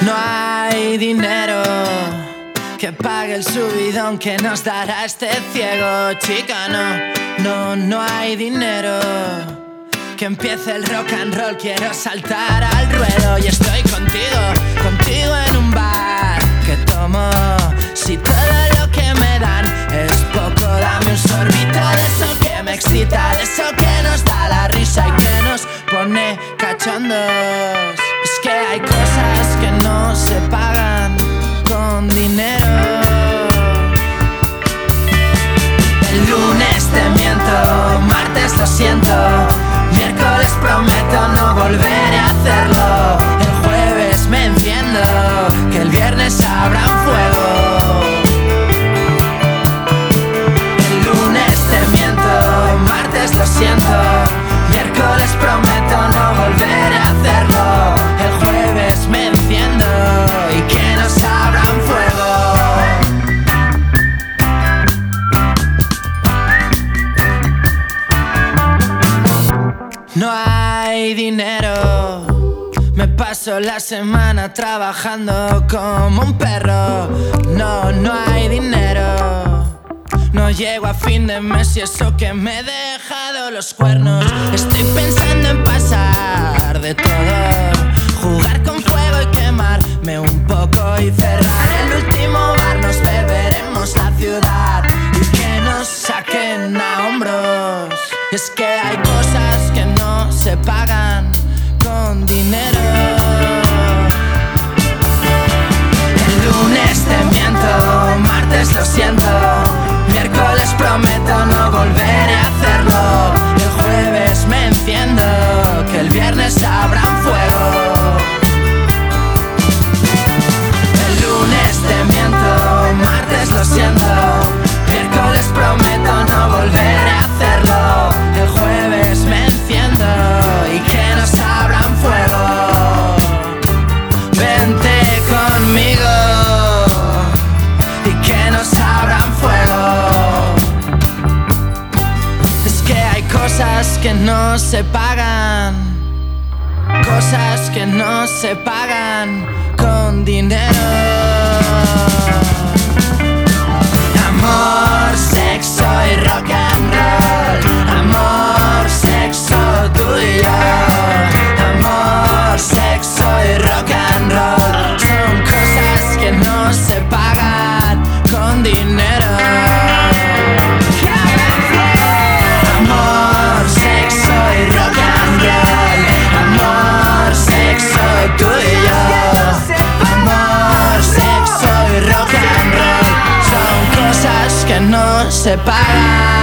No hay dinero que pague el subidón que nos dará este ciego. Chica, no hay dinero que empiece el rock and roll. Quiero saltar al ruedo y estoy contigo en un bar que tomo. Si todo lo que me dan es poco, dame un sorbito de eso que me excita, de eso que nos da la risa y que nos pone cachondos. Es que hay cosas que no se pagan con dinero. El lunes te miento, martes lo siento, miércoles prometo no volveré a hacerlo. El jueves me enciendo, que el viernes habrá un fuego. El lunes te miento, martes lo siento, miércoles prometo no volveré a hacerlo. El jueves me enciendo y que nos abran fuego. No hay dinero, me paso la semana trabajando como un perro. No hay dinero, no llego a fin de mes y eso que me he dejado los cuernos. Estoy pensando en pasar de todo, jugar con fuego y quemarme un poco y cerrar el último bar. Nos beberemos la ciudad y que nos saquen a hombros. Es que hay cosas que no se pagan con dinero. El lunes te miento, martes lo siento, miércoles prometo no volveré a hacerlo. El jueves me enciendo, que el viernes habrá un fuego. El lunes te miento, martes lo siento, miércoles prometo no volveré a hacerlo. El jueves me enciendo y que nos abran fuego. Vente conmigo y que nos abran fuego. Es que hay cosas que no se pagan, cosas que no se pagan con dinero. Amor, sexo y rock and roll. Amor, sexo, tú y yo. Amor, sexo y rock and roll. Son cosas que no se pagan con dinero. Amor, sexo y rock and roll. Amor, sexo, tú y yo. Amor, sexo y rock and roll. Son cosas que no se pagan.